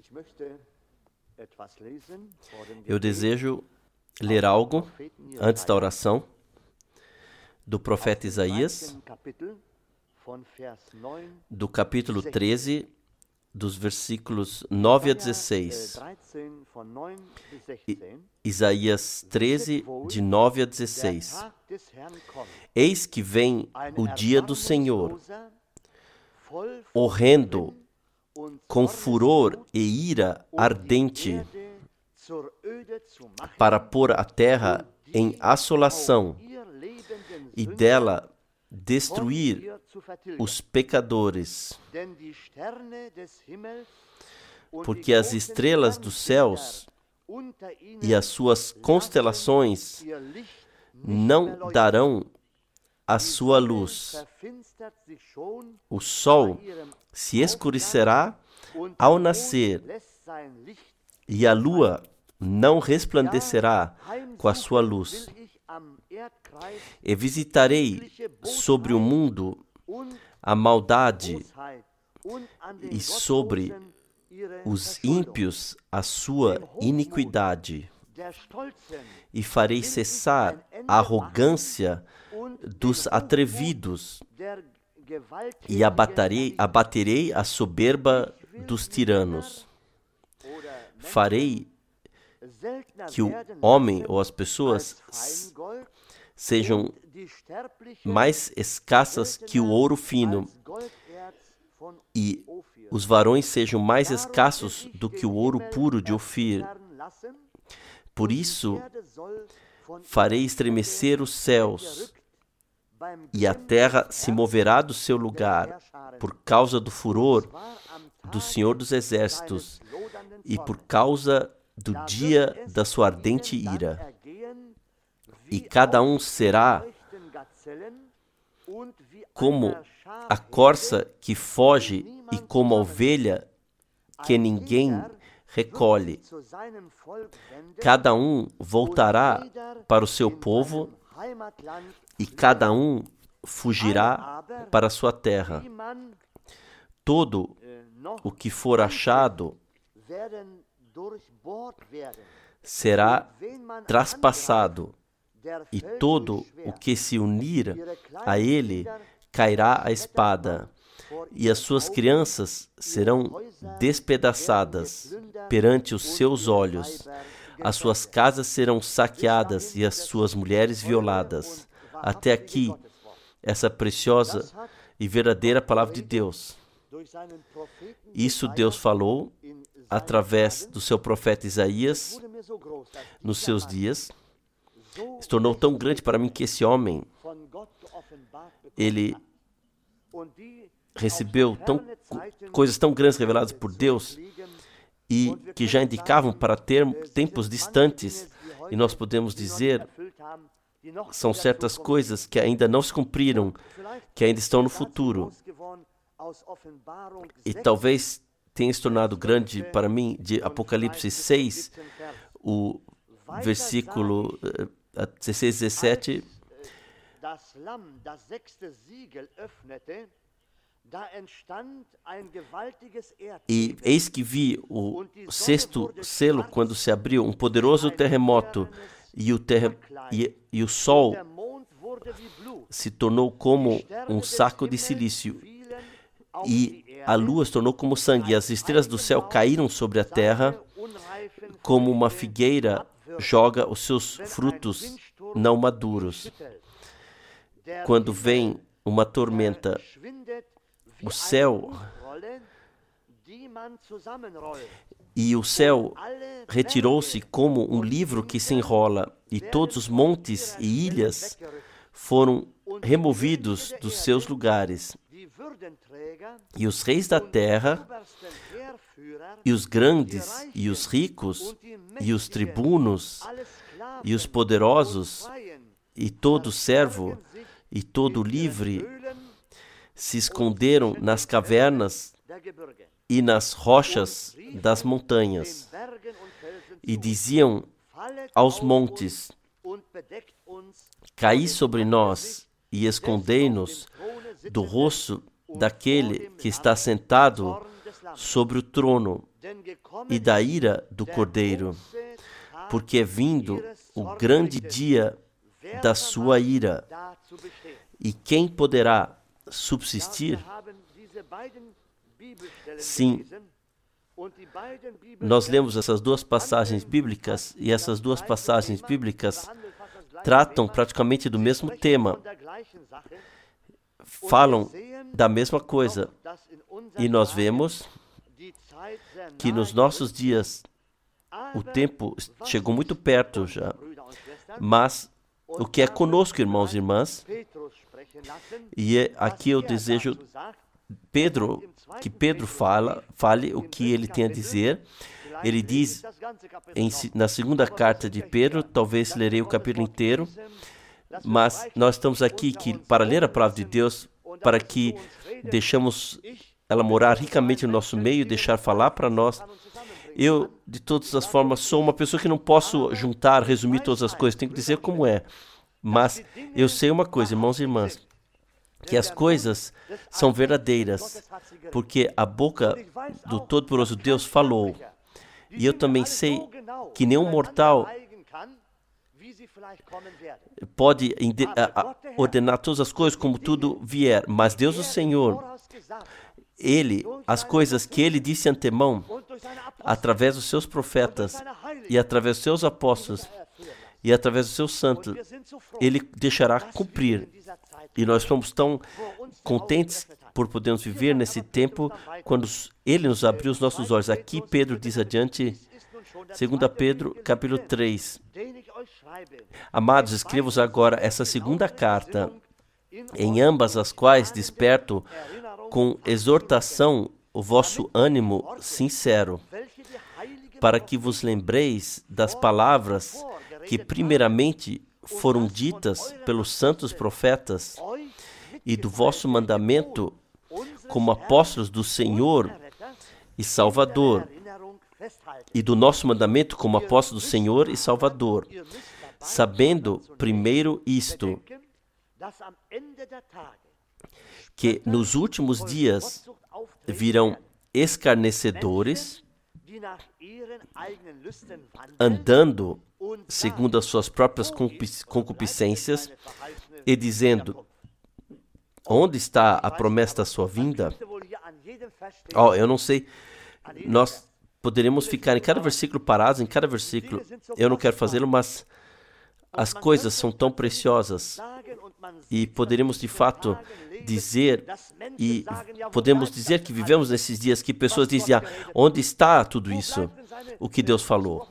Eu desejo ler algo antes da oração do profeta Isaías, do capítulo 13, dos versículos 9 a 16. Isaías 13, de 9 a 16. Eis que vem o dia do Senhor, horrendo, com furor e ira ardente, para pôr a terra em assolação e dela destruir os pecadores. Porque as estrelas dos céus e as suas constelações não darão a sua luz. O sol se escurecerá ao nascer, e a lua não resplandecerá com a sua luz. E visitarei sobre o mundo a maldade, e sobre os ímpios a sua iniquidade. E farei cessar a arrogância dos atrevidos, e abaterei a soberba dos tiranos. Farei que o homem ou as pessoas sejam mais escassas que o ouro fino, e os varões sejam mais escassos do que o ouro puro de Ofir. Por isso, farei estremecer os céus, e a terra se moverá do seu lugar, por causa do furor do Senhor dos Exércitos, e por causa do dia da sua ardente ira. E cada um será como a corça que foge e como a ovelha que ninguém recolhe. Cada um voltará para o seu povo, e cada um fugirá para a sua terra. Todo o que for achado será traspassado, e todo o que se unir a ele cairá a espada, e as suas crianças serão despedaçadas perante os seus olhos. As suas casas serão saqueadas e as suas mulheres violadas. Até aqui, essa preciosa e verdadeira palavra de Deus. Isso Deus falou através do seu profeta Isaías nos seus dias. Se tornou tão grande para mim que esse homem, ele recebeu coisas tão grandes reveladas por Deus e que já indicavam para tempos distantes, e nós podemos dizer, são certas coisas que ainda não se cumpriram, que ainda estão no futuro. E talvez tenha se tornado grande para mim de Apocalipse 6, o versículo 16 e 17. E eis que vi o sexto selo quando se abriu, um poderoso terremoto, e o sol se tornou como um saco de silício, e a lua se tornou como sangue, e as estrelas do céu caíram sobre a terra, como uma figueira joga os seus frutos não maduros. Quando vem uma tormenta, o céu retirou-se como um livro que se enrola, e todos os montes e ilhas foram removidos dos seus lugares. E os reis da terra, e os grandes, e os ricos, e os tribunos, e os poderosos, e todo servo, e todo livre, se esconderam nas cavernas e nas rochas das montanhas, e diziam aos montes: caí sobre nós e escondei-nos do rosto daquele que está sentado sobre o trono e da ira do Cordeiro, porque é vindo o grande dia da sua ira. E quem poderá subsistir? Sim, nós lemos essas duas passagens bíblicas, e essas duas passagens bíblicas tratam praticamente do mesmo tema, falam da mesma coisa. E nós vemos que nos nossos dias o tempo chegou muito perto já, mas o que é conosco, irmãos e irmãs, e aqui eu desejo que Pedro fale o que ele tem a dizer. Ele diz na segunda carta de Pedro, talvez lerei o capítulo inteiro, mas nós estamos aqui para ler a palavra de Deus, para que deixamos ela morar ricamente no nosso meio, deixar falar para nós. Eu, de todas as formas, sou uma pessoa que não posso juntar, resumir todas as coisas, tenho que dizer como é. Mas eu sei uma coisa, irmãos e irmãs, que as coisas são verdadeiras, porque a boca do Todo-Poderoso Deus falou. E eu também sei que nenhum mortal pode ordenar todas as coisas como tudo vier, mas Deus o Senhor, as coisas que Ele disse antemão, através dos seus profetas, e através dos seus apóstolos, e através dos seus santos, Ele deixará cumprir. E nós somos tão contentes por podermos viver nesse tempo, quando Ele nos abriu os nossos olhos. Aqui Pedro diz adiante, 2 Pedro, capítulo 3. Amados, escrevo-vos agora essa segunda carta, em ambas as quais desperto com exortação o vosso ânimo sincero, para que vos lembreis das palavras que primeiramente foram ditas pelos santos profetas, e do vosso mandamento como apóstolos do Senhor e Salvador, e do nosso mandamento como apóstolos do Senhor e Salvador, sabendo primeiro isto, que nos últimos dias virão escarnecedores, andando segundo as suas próprias concupiscências, e dizendo: onde está a promessa da sua vinda? Eu não sei. Nós poderíamos ficar em cada versículo parados, em cada versículo. Eu não quero fazê-lo, mas as coisas são tão preciosas. E poderíamos, de fato, dizer que vivemos nesses dias que pessoas dizem: onde está tudo isso? O que Deus falou?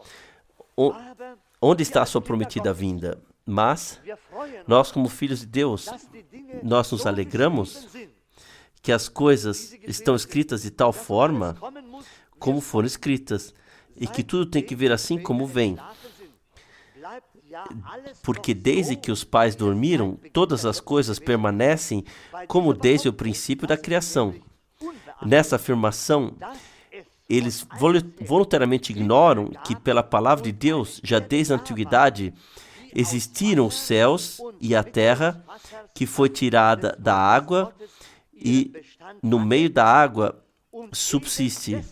Onde está a sua prometida vinda? Mas nós, como filhos de Deus, nós nos alegramos que as coisas estão escritas de tal forma como foram escritas, e que tudo tem que vir assim como vem. Porque desde que os pais dormiram, todas as coisas permanecem como desde o princípio da criação. Nessa afirmação, eles voluntariamente ignoram que, pela palavra de Deus, já desde a antiguidade, existiram os céus e a terra, que foi tirada da água, e no meio da água subsiste,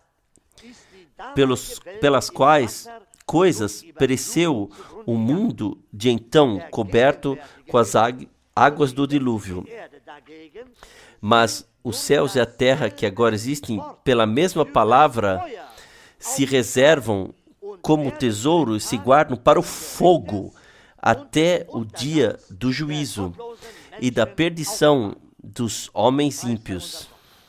pelas quais coisas pereceu o mundo de então coberto com as águas do dilúvio. Mas os céus e a terra que agora existem, pela mesma palavra, se reservam como tesouro e se guardam para o fogo, até o dia do juízo e da perdição dos homens ímpios.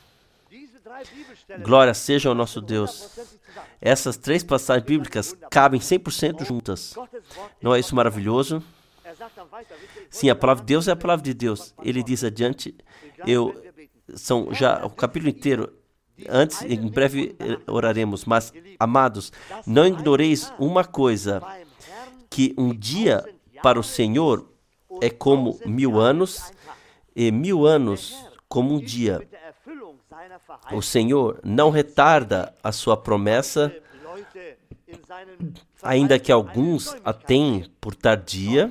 Glória seja ao nosso Deus. Essas três passagens bíblicas cabem 100% juntas. Não é isso maravilhoso? Sim, a palavra de Deus é a palavra de Deus. Ele diz adiante, são já o capítulo inteiro. Antes, em breve oraremos, mas, amados, não ignoreis uma coisa, que um dia para o Senhor é como 1000 anos, e 1000 anos como um dia. O Senhor não retarda a sua promessa, ainda que alguns a tenham por tardia,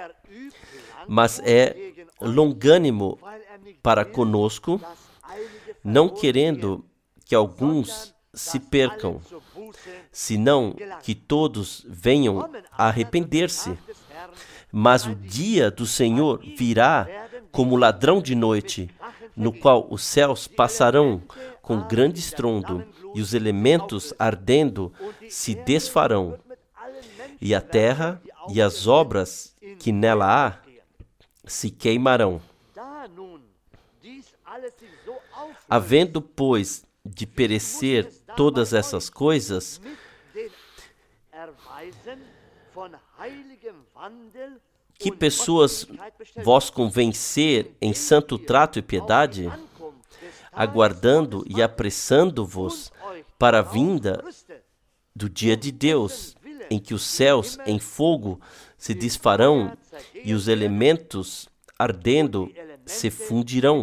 mas é longânimo para conosco, não querendo que alguns se percam, senão que todos venham a arrepender-se. Mas o dia do Senhor virá como ladrão de noite, no qual os céus passarão com grande estrondo, e os elementos ardendo se desfarão, e a terra e as obras que nela há se queimarão. Havendo, pois, de perecer todas essas coisas, que pessoas vós convencer em santo trato e piedade, aguardando e apressando-vos para a vinda do dia de Deus, em que os céus em fogo se desfarão e os elementos ardendo se fundirão.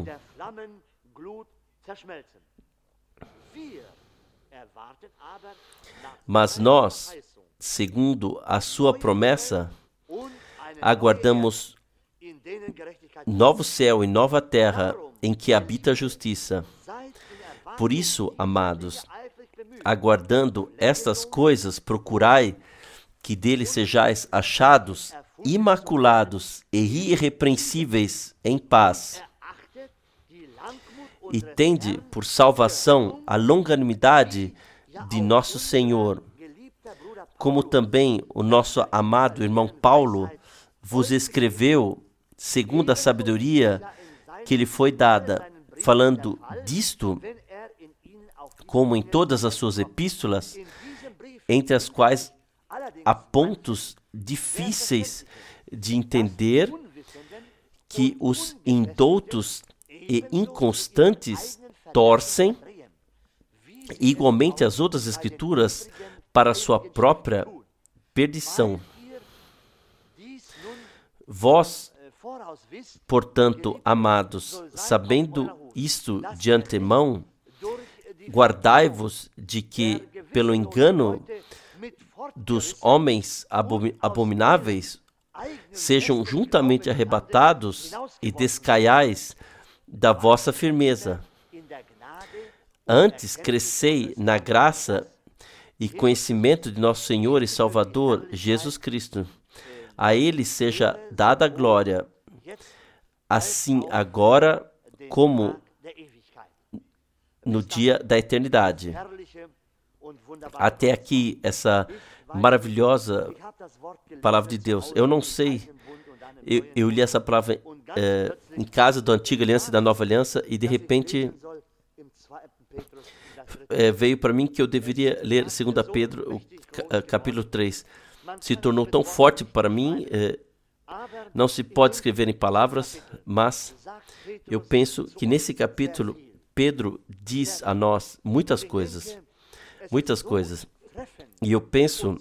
Mas nós, segundo a sua promessa, aguardamos novo céu e nova terra em que habita a justiça. Por isso, amados, aguardando estas coisas, procurai que dele sejais achados, imaculados e irrepreensíveis em paz. E tende por salvação a longanimidade de nosso Senhor, como também o nosso amado irmão Paulo vos escreveu, segundo a sabedoria que lhe foi dada, falando disto, como em todas as suas epístolas, entre as quais há pontos difíceis de entender que os indoutos e inconstantes torcem, igualmente as outras escrituras, para sua própria perdição. Vós, portanto, amados, sabendo isto de antemão, guardai-vos de que, pelo engano dos homens abomináveis, sejam juntamente arrebatados e descaiais da vossa firmeza. Antes crescei na graça e conhecimento de nosso Senhor e Salvador Jesus Cristo. A Ele seja dada a glória, assim agora como no dia da eternidade. Até aqui, essa maravilhosa palavra de Deus. Eu não sei, eu li essa palavra em casa da Antiga Aliança e da Nova Aliança, e de repente veio para mim que eu deveria ler 2 Pedro, capítulo 3. Se tornou tão forte para mim, não se pode escrever em palavras, mas eu penso que nesse capítulo Pedro diz a nós muitas coisas. E eu penso,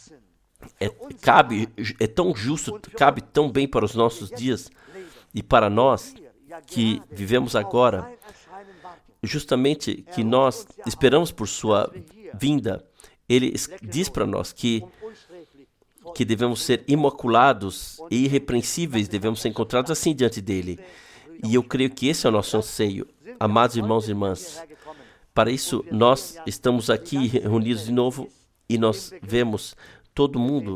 é tão justo, cabe tão bem para os nossos dias e para nós que vivemos agora, justamente que nós esperamos por sua vinda. Ele diz para nós que devemos ser imaculados e irrepreensíveis, devemos ser encontrados assim diante dele. E eu creio que esse é o nosso anseio, amados irmãos e irmãs. Para isso, nós estamos aqui reunidos de novo e nós vemos todo mundo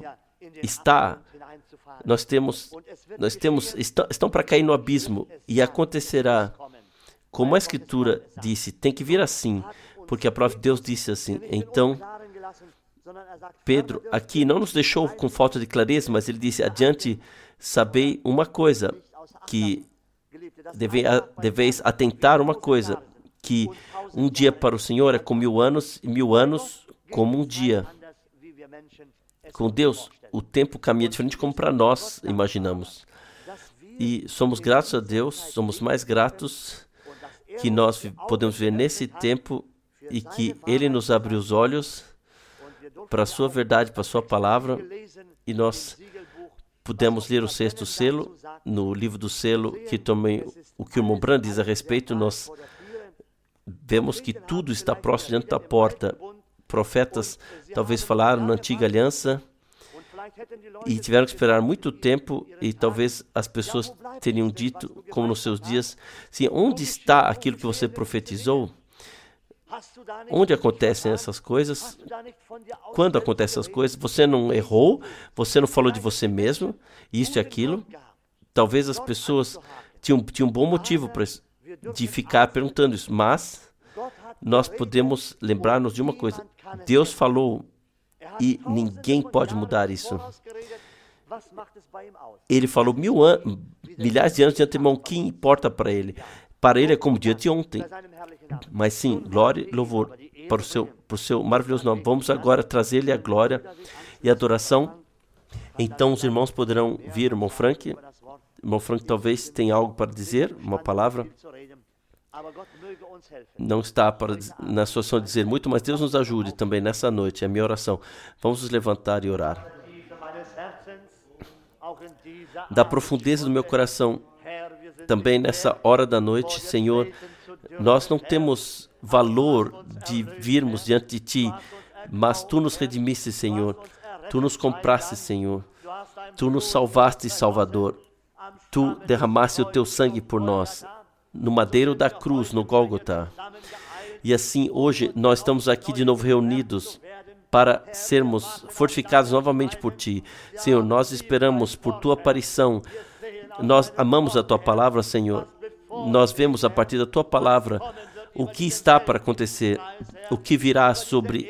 estão para cair no abismo, e acontecerá, como a Escritura disse, tem que vir assim, porque a própria Deus disse assim. Então, Pedro aqui não nos deixou com falta de clareza, mas ele disse: adiante, sabei uma coisa, que deveis atentar uma coisa, que um dia para o Senhor é como 1000 anos, e 1000 anos como um dia. Com Deus, o tempo caminha diferente como para nós imaginamos. E somos gratos a Deus, somos mais gratos que nós podemos ver nesse tempo e que Ele nos abriu os olhos para a sua verdade, para a sua palavra, e nós pudemos ler o 6º selo, no livro do selo, que também o que o irmão Brand diz a respeito. Nós vemos que tudo está próximo diante da porta. Profetas talvez falaram na Antiga Aliança, E tiveram que esperar muito tempo, e talvez as pessoas teriam dito, como nos seus dias, sim, onde está aquilo que você profetizou? Onde acontecem essas coisas? Quando acontecem essas coisas? Você não errou? Você não falou de você mesmo? Isso e aquilo? Talvez as pessoas tinham um bom motivo de ficar perguntando isso, mas nós podemos lembrar-nos de uma coisa. Deus falou e ninguém pode mudar isso. Ele falou milhares de anos de antemão. O que importa para ele? Para ele é como o dia de ontem. Mas sim, glória e louvor para o seu maravilhoso nome. Vamos agora trazer-lhe a glória e a adoração. Então os irmãos poderão vir, irmão Frank. Irmão Frank talvez tenha algo para dizer, uma palavra. Não está na situação de dizer muito, mas Deus nos ajude também nessa noite, é a minha oração. Vamos nos levantar e orar. Da profundeza do meu coração, também nessa hora da noite, Senhor, nós não temos valor de virmos diante de Ti, mas Tu nos redimiste, Senhor. Tu nos compraste, Senhor. Tu nos salvaste, Salvador. Tu derramaste o Teu sangue por nós, no madeiro da cruz, no Gólgota. E assim, hoje, nós estamos aqui de novo reunidos para sermos fortificados novamente por Ti. Senhor, nós esperamos por Tua aparição. Nós amamos a Tua palavra, Senhor. Nós vemos a partir da Tua palavra o que está para acontecer, o que virá sobre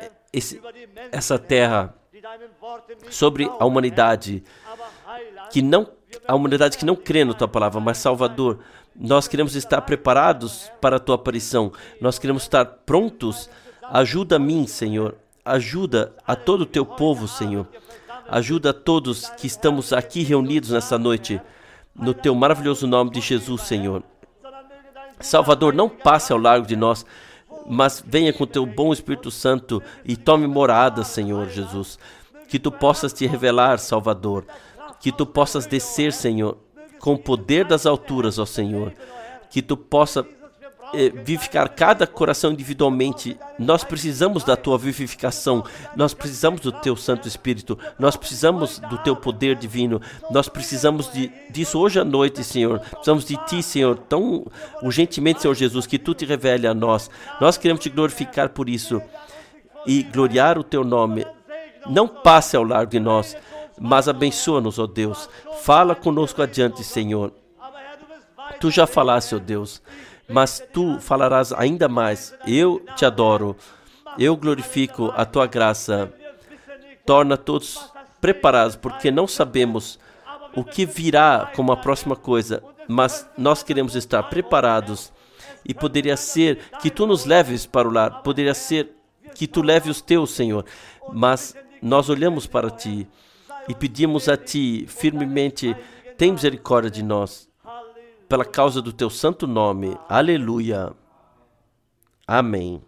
essa terra, sobre a humanidade que não crê na Tua palavra, mas Salvador, nós queremos estar preparados para a Tua aparição, nós queremos estar prontos. Ajuda a mim, Senhor, ajuda a todo o Teu povo, Senhor, ajuda a todos que estamos aqui reunidos nessa noite, no Teu maravilhoso nome de Jesus, Senhor. Salvador, não passe ao largo de nós, mas venha com Teu bom Espírito Santo e tome morada, Senhor Jesus. Que Tu possas Te revelar, Salvador. Que Tu possas descer, Senhor, com o poder das alturas, ó Senhor. Que Tu possa vivificar cada coração individualmente. Nós precisamos da Tua vivificação. Nós precisamos do Teu Santo Espírito. Nós precisamos do Teu poder divino. Nós precisamos disso hoje à noite, Senhor. Precisamos de Ti, Senhor, tão urgentemente, Senhor Jesus, que Tu Te revele a nós. Nós queremos Te glorificar por isso e gloriar o Teu nome. Não passe ao largo de nós, mas abençoa-nos, ó Deus. Fala conosco adiante, Senhor. Tu já falaste, ó Deus, mas Tu falarás ainda mais. Eu Te adoro. Eu glorifico a Tua graça. Torna todos preparados, porque não sabemos o que virá como a próxima coisa, mas nós queremos estar preparados. E poderia ser que Tu nos leves para o lar, poderia ser que Tu leve os Teus, Senhor, mas nós olhamos para Ti e pedimos a Ti firmemente, tem misericórdia de nós, pela causa do Teu santo nome. Aleluia. Amém.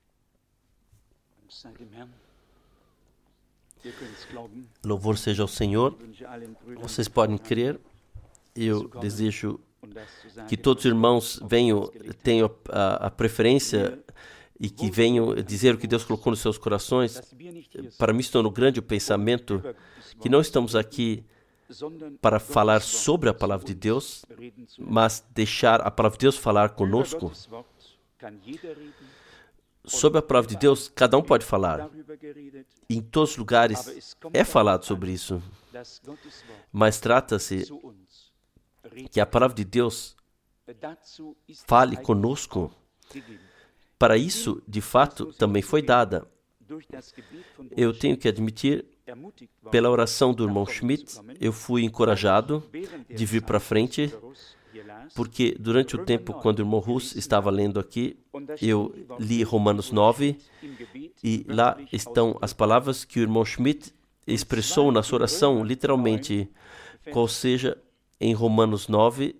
Louvor seja ao Senhor. Vocês podem crer. Eu desejo que todos os irmãos tenham a preferência e que venham dizer o que Deus colocou nos seus corações. Para mim, se tornou grande o pensamento que não estamos aqui para falar sobre a palavra de Deus, mas deixar a palavra de Deus falar conosco. Sobre a palavra de Deus, cada um pode falar. Em todos os lugares é falado sobre isso. Mas trata-se que a palavra de Deus fale conosco. Para isso, de fato, também foi dada. Eu tenho que admitir, pela oração do irmão Schmidt, eu fui encorajado de vir para frente, porque durante o tempo, quando o irmão Russ estava lendo aqui, eu li Romanos 9, e lá estão as palavras que o irmão Schmidt expressou na sua oração, literalmente, qual seja em Romanos 9,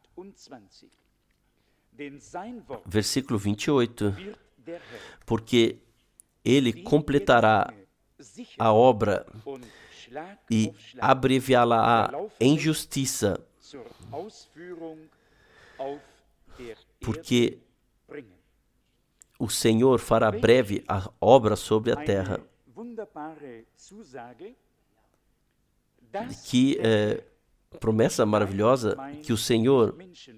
versículo 28, porque Ele completará a obra e abreviá-la em justiça, porque o Senhor fará breve a obra sobre a terra. Que promessa maravilhosa que o Senhor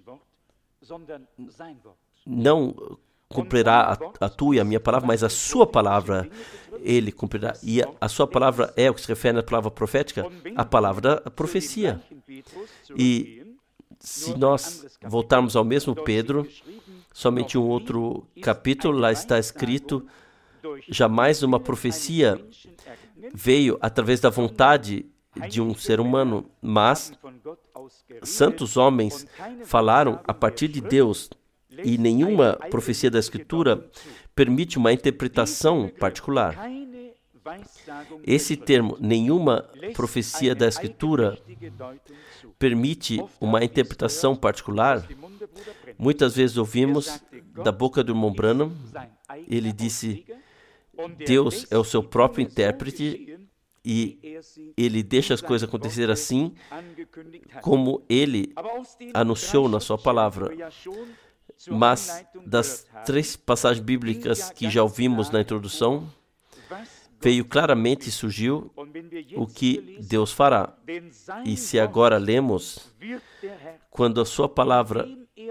não cumprirá a tua e a minha palavra, mas a sua palavra Ele cumprirá. E a sua palavra é o que se refere à palavra profética, a palavra da profecia. E se nós voltarmos ao mesmo Pedro, somente um outro capítulo, lá está escrito: jamais uma profecia veio através da vontade de um ser humano, mas santos homens falaram a partir de Deus, e nenhuma profecia da Escritura permite uma interpretação particular. Esse termo, nenhuma profecia da Escritura, permite uma interpretação particular. Muitas vezes ouvimos da boca do irmão Branham, ele disse: Deus é o seu próprio intérprete e ele deixa as coisas acontecer assim como ele anunciou na sua palavra. Mas das 3 passagens bíblicas que já ouvimos na introdução, veio claramente e surgiu o que Deus fará. E se agora lemos, quando a sua palavra,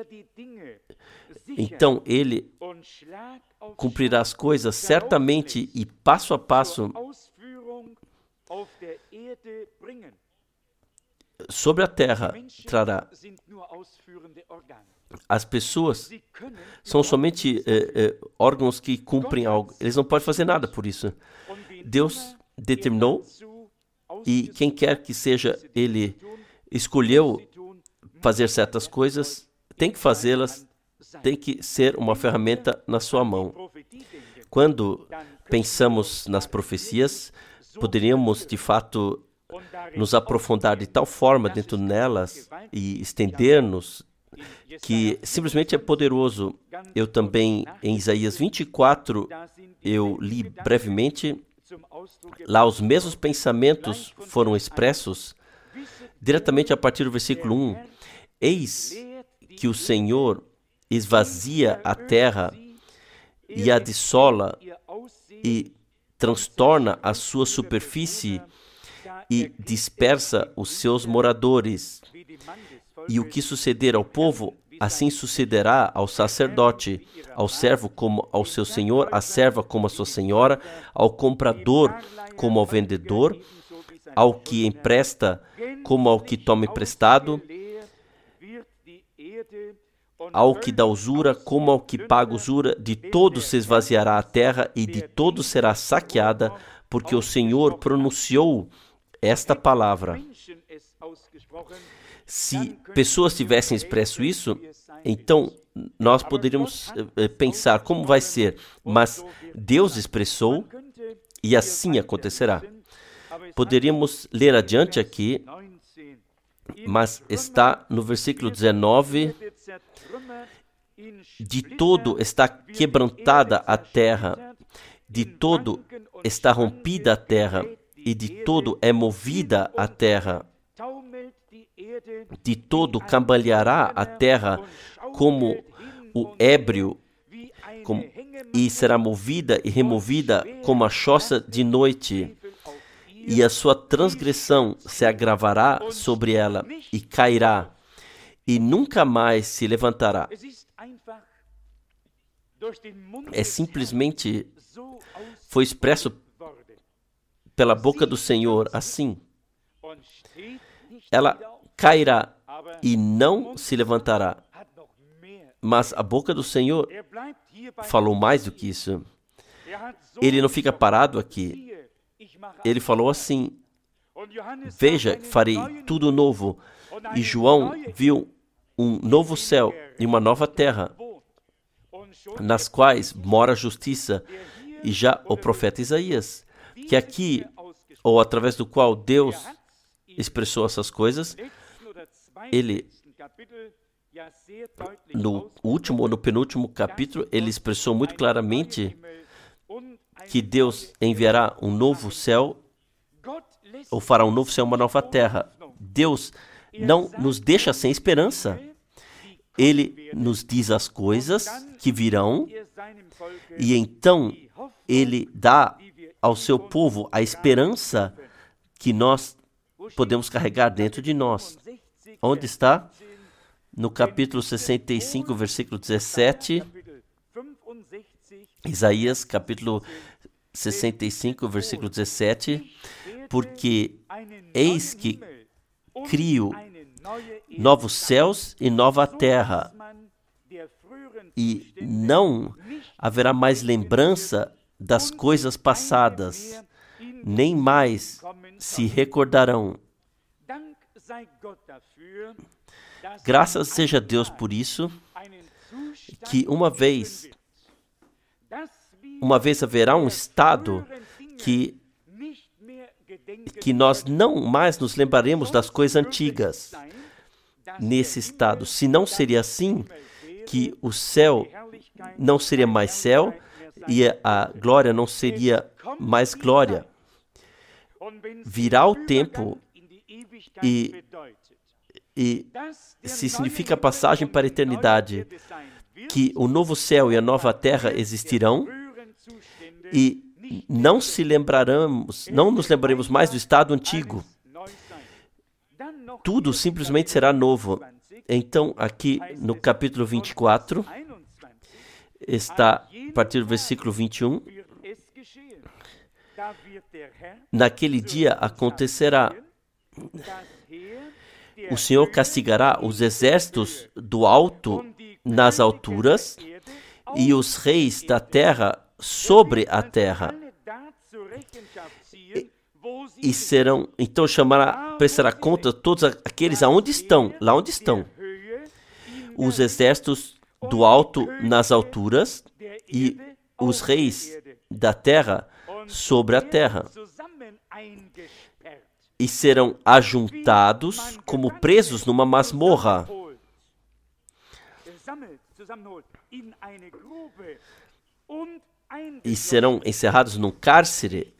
então Ele cumprirá as coisas certamente e passo a passo sobre a terra trará. As pessoas são somente órgãos que cumprem algo. Eles não podem fazer nada por isso. Deus determinou e quem quer que seja, Ele escolheu fazer certas coisas, tem que fazê-las, tem que ser uma ferramenta na sua mão. Quando pensamos nas profecias, poderíamos, de fato, nos aprofundar de tal forma dentro delas e estender-nos que simplesmente é poderoso. Eu também, em Isaías 24, eu li brevemente, lá os mesmos pensamentos foram expressos diretamente a partir do versículo 1. Eis que o Senhor esvazia a terra e a dessola e transtorna a sua superfície e dispersa os seus moradores. E o que suceder ao povo, assim sucederá ao sacerdote, ao servo como ao seu senhor, à serva como à sua senhora, ao comprador como ao vendedor, ao que empresta como ao que toma emprestado, ao que dá usura como ao que paga usura. De todos se esvaziará a terra e de todos será saqueada, porque o Senhor pronunciou esta palavra. Se pessoas tivessem expresso isso, então nós poderíamos pensar como vai ser, mas Deus expressou e assim acontecerá. Poderíamos ler adiante aqui, mas está no versículo 19: de todo está quebrantada a terra, de todo está rompida a terra, e de todo é movida a terra. De todo cambaleará a terra como o ébrio, e será movida e removida como a choça de noite. E a sua transgressão se agravará sobre ela e cairá, e nunca mais se levantará. É simplesmente, foi expresso pela boca do Senhor assim. Ela cairá e não se levantará. Mas a boca do Senhor falou mais do que isso. Ele não fica parado aqui. Ele falou assim: veja, farei tudo novo. E João viu um novo céu e uma nova terra, nas quais mora a justiça. E já o profeta Isaías, que aqui, ou através do qual Deus expressou essas coisas, ele, no último ou no penúltimo capítulo, ele expressou muito claramente que Deus enviará um novo céu, ou fará um novo céu e uma nova terra. Deus não nos deixa sem esperança. Ele nos diz as coisas que virão, e então Ele dá ao seu povo a esperança que nós podemos carregar dentro de nós. Onde está? No capítulo 65, versículo 17. Isaías, capítulo 65, versículo 17. Porque eis que crio novos céus e nova terra, e não haverá mais lembrança das coisas passadas, nem mais se recordarão. Graças seja a Deus por isso, que uma vez haverá um estado que nós não mais nos lembraremos das coisas antigas. Nesse estado, se não seria assim, que o céu não seria mais céu e a glória não seria mais glória. Virá o tempo e se significa passagem para a eternidade, que o novo céu e a nova terra existirão e não nos lembraremos mais do estado antigo. Tudo simplesmente será novo. Então, aqui no capítulo 24, está a partir do versículo 21. Naquele dia acontecerá, o Senhor castigará os exércitos do alto nas alturas e os reis da terra sobre a terra. E serão, então prestará conta a todos aqueles aonde estão, lá onde estão. Os exércitos do alto nas alturas e os reis da terra sobre a terra. E serão ajuntados como presos numa masmorra. E serão encerrados num cárcere.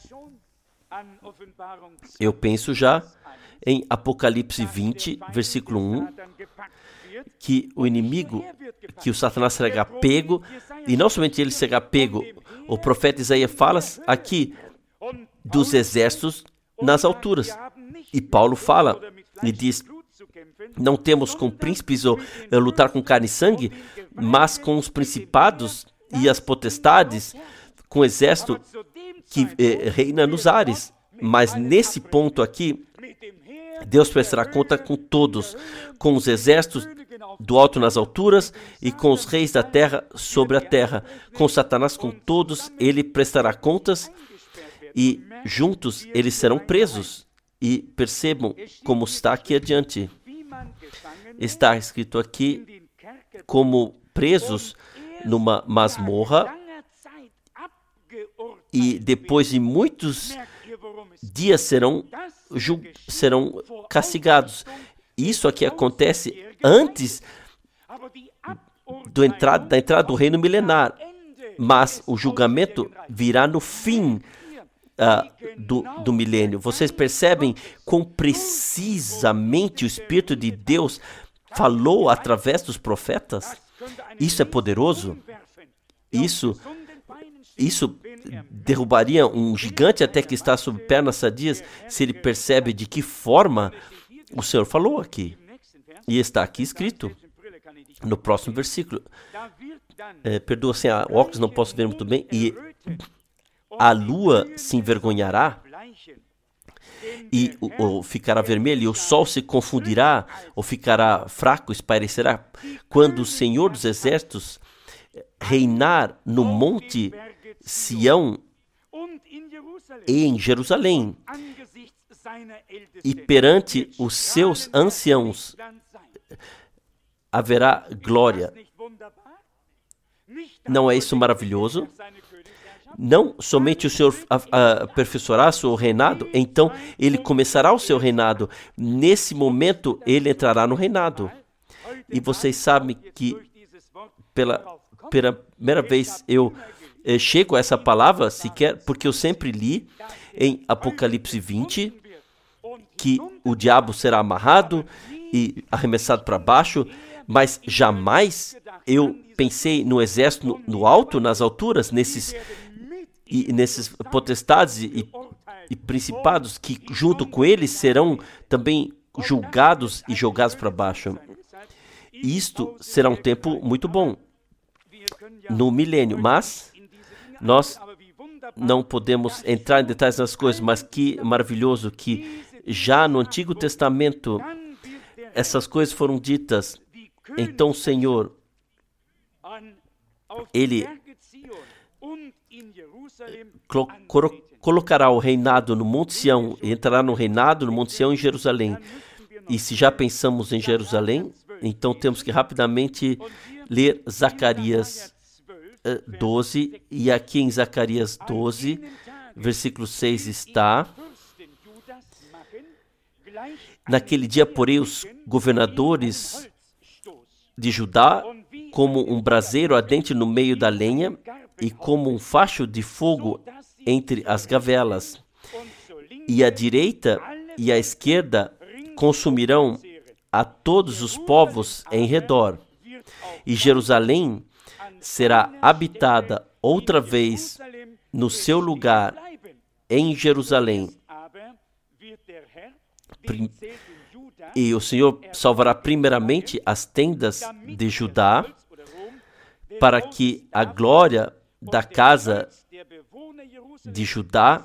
Eu penso já em Apocalipse 20, versículo 1, que o inimigo, que o Satanás será pego, e não somente ele será pego, o profeta Isaías fala aqui dos exércitos nas alturas. E Paulo fala e diz, não temos com príncipes ou lutar com carne e sangue, mas com os principados e as potestades, com o exército que reina nos ares. Mas nesse ponto aqui, Deus prestará conta com todos, com os exércitos do alto nas alturas e com os reis da terra sobre a terra. Com Satanás, com todos, ele prestará contas e juntos eles serão presos. E percebam como está aqui adiante. Está escrito aqui como presos numa masmorra e depois de muitos dias serão castigados. Isso aqui acontece antes da entrada do reino milenar, mas o julgamento virá no fim do milênio. Vocês percebem quão precisamente o Espírito de Deus falou através dos profetas? Isso é poderoso. Isso derrubaria um gigante até que está sob pernas sadias, se ele percebe de que forma o Senhor falou aqui. E está aqui escrito, no próximo versículo. Perdoa, sem a óculos não posso ver muito bem. E a lua se envergonhará e ou ficará vermelho, e o sol se confundirá, ou ficará fraco, espairecerá, quando o Senhor dos Exércitos reinar no monte Sião e em Jerusalém, e perante os seus anciãos haverá glória. Não é isso maravilhoso? Não somente o Senhor aperfeiçoará seu reinado, então ele começará o seu reinado. Nesse momento, ele entrará no reinado. E vocês sabem que pela primeira vez eu chego a essa palavra, sequer, porque eu sempre li em Apocalipse 20 que o diabo será amarrado e arremessado para baixo, mas jamais eu pensei no exército no alto, nas alturas, nesses potestades e principados que junto com eles serão também julgados e jogados para baixo. Isto será um tempo muito bom no milênio, mas nós não podemos entrar em detalhes nas coisas, mas que maravilhoso que já no Antigo Testamento essas coisas foram ditas. Então o Senhor, Ele colocará o reinado no Monte Sião, e entrará no reinado no Monte Sião em Jerusalém. E se já pensamos em Jerusalém, então temos que rapidamente ler Zacarias 12, e aqui em Zacarias 12, versículo 6 está: naquele dia, porém, os governadores de Judá, como um braseiro ardente no meio da lenha, e como um facho de fogo entre as gavelas, e a direita e a esquerda consumirão a todos os povos em redor, e Jerusalém será habitada outra vez no seu lugar em Jerusalém. E o Senhor salvará primeiramente as tendas de Judá, para que a glória da casa de Judá,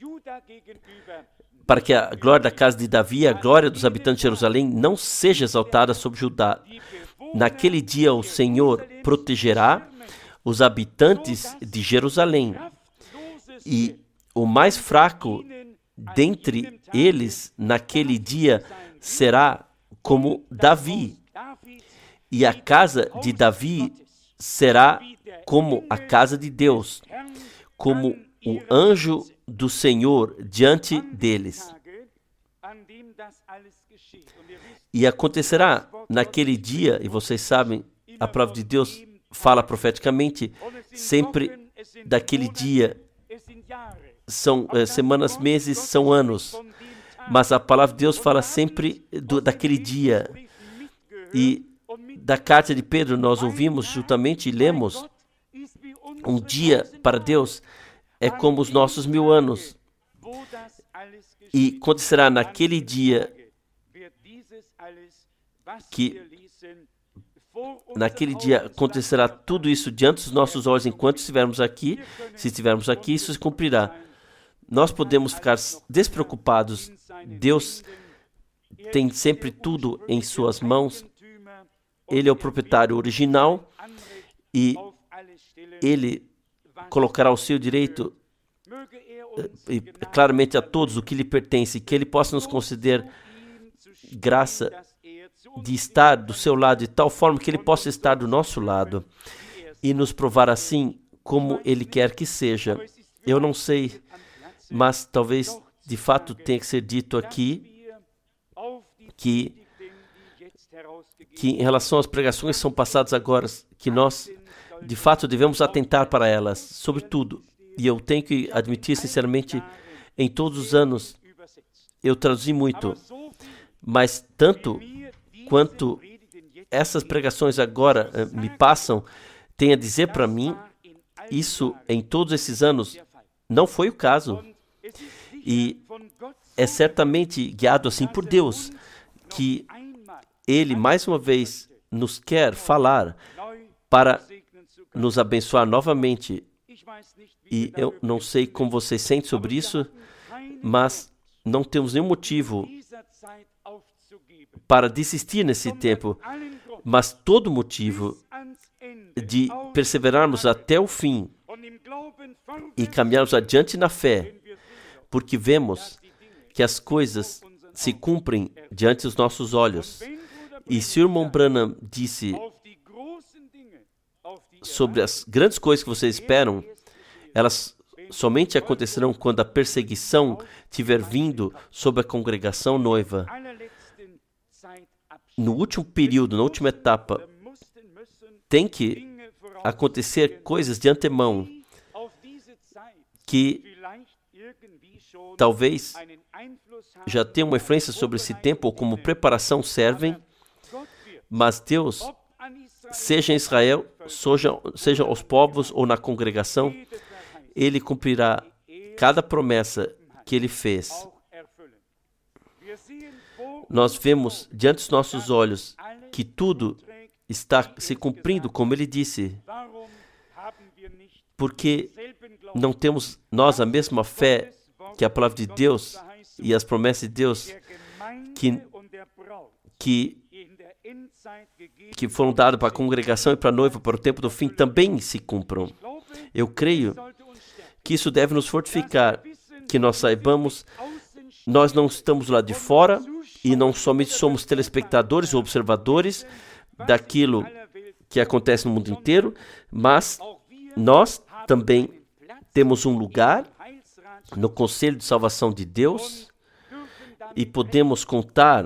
para que a glória da casa de Davi, a glória dos habitantes de Jerusalém, não seja exaltada sobre Judá. Naquele dia o Senhor protegerá os habitantes de Jerusalém, e o mais fraco dentre eles naquele dia será como Davi, e a casa de Davi será como a casa de Deus, como o anjo do Senhor diante deles. E acontecerá naquele dia, e vocês sabem, a palavra de Deus fala profeticamente sempre daquele dia. São semanas, meses, são anos. Mas a palavra de Deus fala sempre daquele dia. E da carta de Pedro nós ouvimos juntamente e lemos: um dia para Deus é como os nossos 1000 anos. E acontecerá naquele dia que naquele dia acontecerá tudo isso diante dos nossos olhos enquanto estivermos aqui. Se estivermos aqui, isso se cumprirá. Nós podemos ficar despreocupados. Deus tem sempre tudo em suas mãos. Ele é o proprietário original e Ele colocará ao seu direito claramente a todos o que lhe pertence, que Ele possa nos conceder graça de estar do seu lado, de tal forma que Ele possa estar do nosso lado e nos provar assim como Ele quer que seja. Eu não sei, mas talvez de fato tenha que ser dito aqui que em relação às pregações que são passadas agora, que nós de fato devemos atentar para elas, sobretudo. E eu tenho que admitir sinceramente, em todos os anos eu traduzi muito, mas tanto quanto essas pregações agora me passam, tem a dizer para mim, isso em todos esses anos não foi o caso. E é certamente guiado assim por Deus, que Ele mais uma vez nos quer falar para nos abençoar novamente. E eu não sei como vocês sentem sobre isso, mas não temos nenhum motivo para desistir nesse tempo, mas todo motivo de perseverarmos até o fim e caminharmos adiante na fé, porque vemos que as coisas se cumprem diante dos nossos olhos. E se o irmão Branham disse sobre as grandes coisas que vocês esperam, elas somente acontecerão quando a perseguição tiver vindo sobre a congregação noiva. No último período, na última etapa, tem que acontecer coisas de antemão que talvez já tenham uma influência sobre esse tempo ou como preparação servem, mas Deus, seja em Israel, seja aos povos ou na congregação, Ele cumprirá cada promessa que Ele fez. Nós vemos diante dos nossos olhos que tudo está se cumprindo, como Ele disse. Porque não temos nós a mesma fé que a palavra de Deus e as promessas de Deus que foram dadas para a congregação e para a noiva para o tempo do fim também se cumpram. Eu creio que isso deve nos fortificar, que nós saibamos, nós não estamos lá de fora e não somente somos telespectadores ou observadores daquilo que acontece no mundo inteiro, mas nós também temos um lugar no Conselho de Salvação de Deus e podemos contar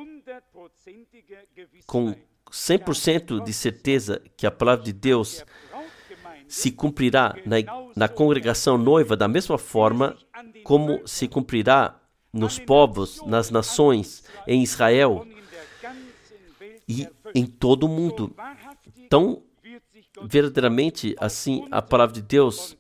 com 100% de certeza que a palavra de Deus se cumprirá na congregação noiva da mesma forma como se cumprirá nos povos, nas nações, em Israel e em todo o mundo. Tão verdadeiramente assim a palavra de Deus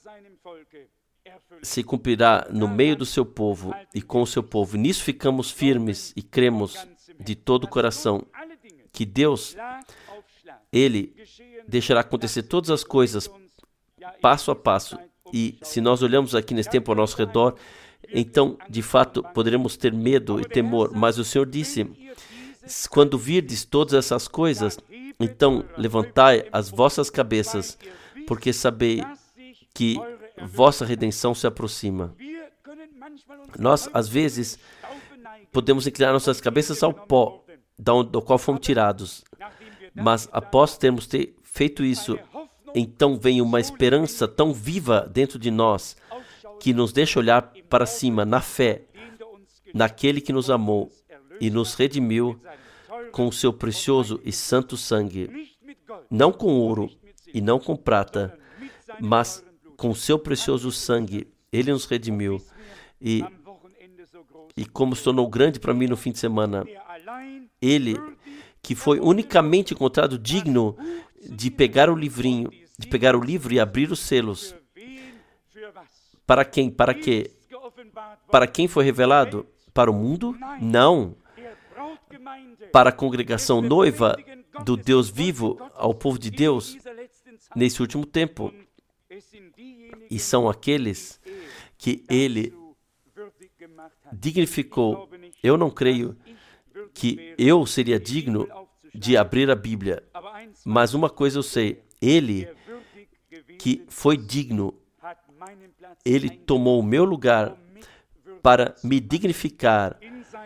se cumprirá no meio do seu povo e com o seu povo. E nisso ficamos firmes e cremos de todo o coração que Deus, Ele deixará acontecer todas as coisas passo a passo. E se nós olhamos aqui nesse tempo ao nosso redor, então, de fato, poderemos ter medo e temor. Mas o Senhor disse, quando virdes todas essas coisas, então levantai as vossas cabeças, porque sabei que vossa redenção se aproxima. Nós, às vezes, podemos inclinar nossas cabeças ao pó, do qual fomos tirados. Mas após termos feito isso, então vem uma esperança tão viva dentro de nós, que nos deixa olhar para cima, na fé, naquele que nos amou e nos redimiu com o seu precioso e santo sangue, não com ouro e não com prata, mas com o seu precioso sangue. Ele nos redimiu. E como se tornou grande para mim no fim de semana, Ele que foi unicamente encontrado digno de pegar o livrinho, de pegar o livro e abrir os selos. Para quem? Para quê? Para quem foi revelado? Para o mundo? Não. Para a congregação noiva do Deus vivo, ao povo de Deus, nesse último tempo. E são aqueles que Ele dignificou. Eu não creio que eu seria digno de abrir a Bíblia, mas uma coisa eu sei, Ele que foi digno, Ele tomou o meu lugar para me dignificar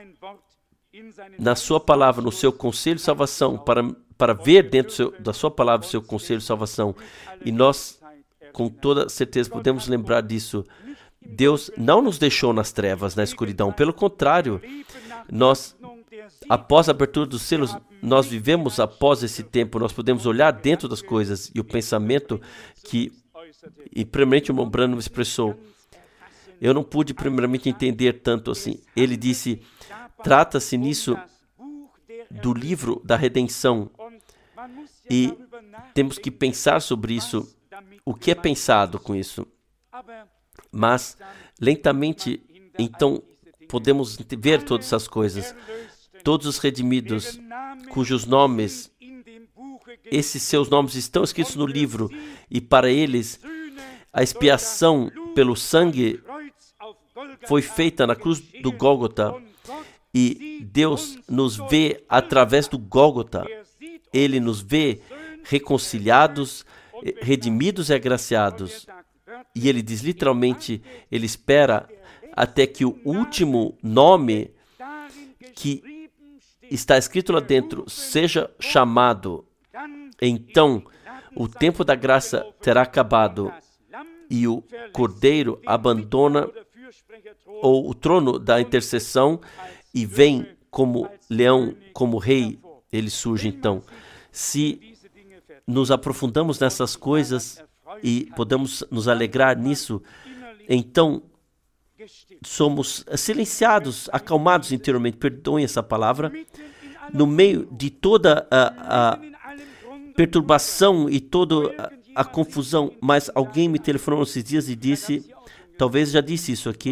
na sua palavra, no seu conselho de salvação, para ver dentro da sua palavra o seu conselho de salvação. E nós, com toda certeza, podemos lembrar disso. Deus não nos deixou nas trevas, na escuridão. Pelo contrário, nós, após a abertura dos selos, nós vivemos após esse tempo. Nós podemos olhar dentro das coisas. E o pensamento e primeiramente o irmão Branham expressou, eu não pude primeiramente entender tanto assim. Ele disse, trata-se nisso do livro da redenção. E temos que pensar sobre isso. O que é pensado com isso? Mas, lentamente, então, podemos ver todas essas coisas. Todos os redimidos, cujos nomes, esses seus nomes estão escritos no livro, e para eles, a expiação pelo sangue foi feita na cruz do Gólgota, e Deus nos vê através do Gólgota. Ele nos vê reconciliados, redimidos e agraciados. E ele diz literalmente, ele espera até que o último nome que está escrito lá dentro seja chamado. Então, o tempo da graça terá acabado e o Cordeiro abandona o trono da intercessão e vem como leão, como rei. Ele surge então. Se nos aprofundamos nessas coisas e podemos nos alegrar nisso, então somos silenciados, acalmados interiormente, perdoem essa palavra, no meio de toda a perturbação e toda a confusão. Mas alguém me telefonou esses dias e disse, talvez já disse isso aqui,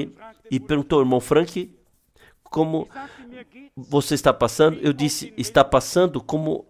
e perguntou, irmão Frank, como você está passando? Eu disse, está passando como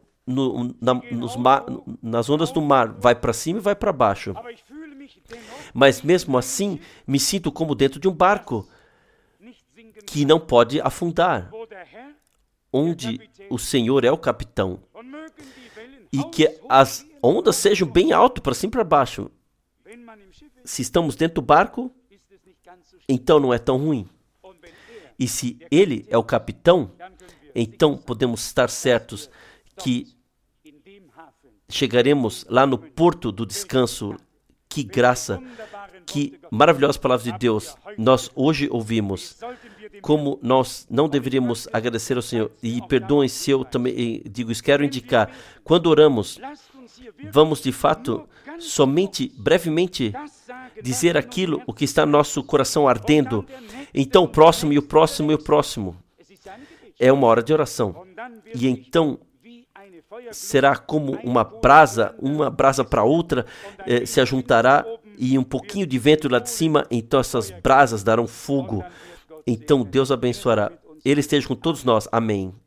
nas ondas do mar, vai para cima e vai para baixo. Mas mesmo assim, me sinto como dentro de um barco que não pode afundar, onde o Senhor é o capitão, e que as ondas sejam bem altas, para cima e para baixo. Se estamos dentro do barco, então não é tão ruim. E se Ele é o capitão, então podemos estar certos que chegaremos lá no porto do descanso. Que graça, que maravilhosa palavra de Deus nós hoje ouvimos. Como nós não deveríamos agradecer ao Senhor. E perdoem se eu também digo isso. Quero indicar, quando oramos, vamos de fato, somente, brevemente, dizer aquilo, o que está no nosso coração ardendo. Então o próximo, e o próximo, e o próximo. É uma hora de oração. E então será como uma brasa para outra, se ajuntará, e um pouquinho de vento lá de cima, então essas brasas darão fogo. Então Deus abençoará. Ele esteja com todos nós. Amém.